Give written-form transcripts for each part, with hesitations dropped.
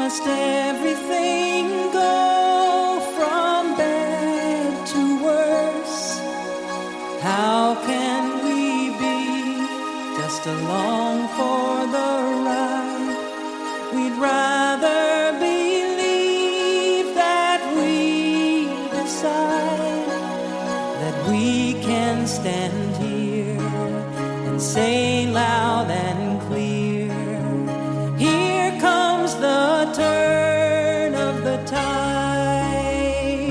must everything go from bad to worse? How can we be just along for the ride? We'd rather believe that we decide that we can stand here and say loud and clear, here comes the turn of the tide.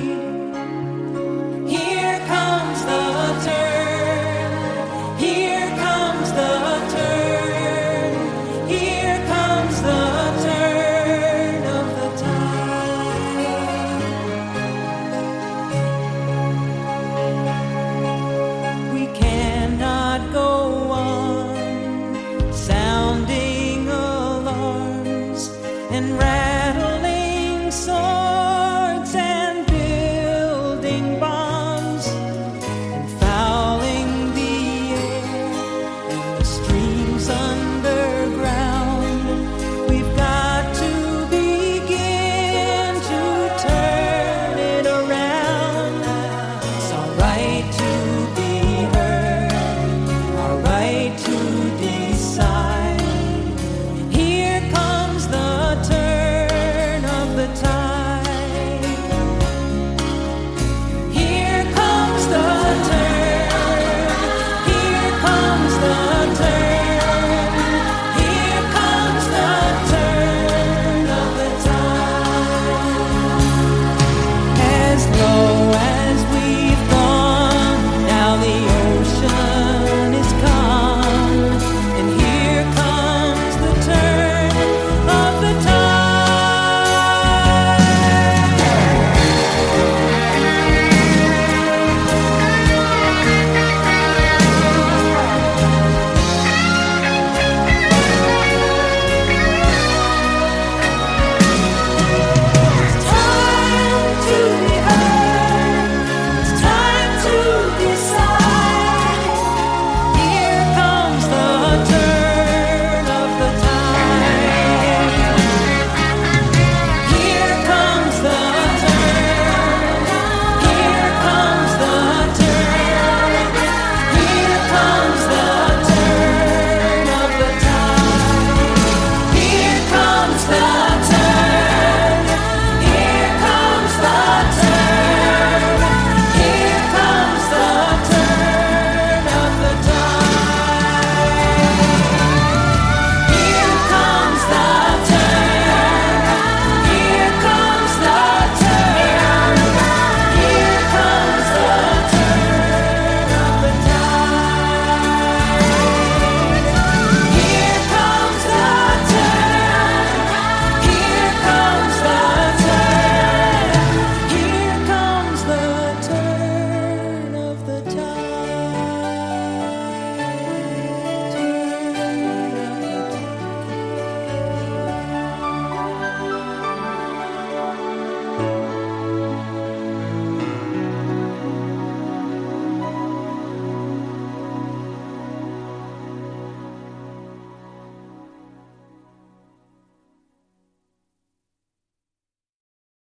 Here comes the turn. Here comes the turn. Here comes the turn of the tide. We cannot go on sounding alarms and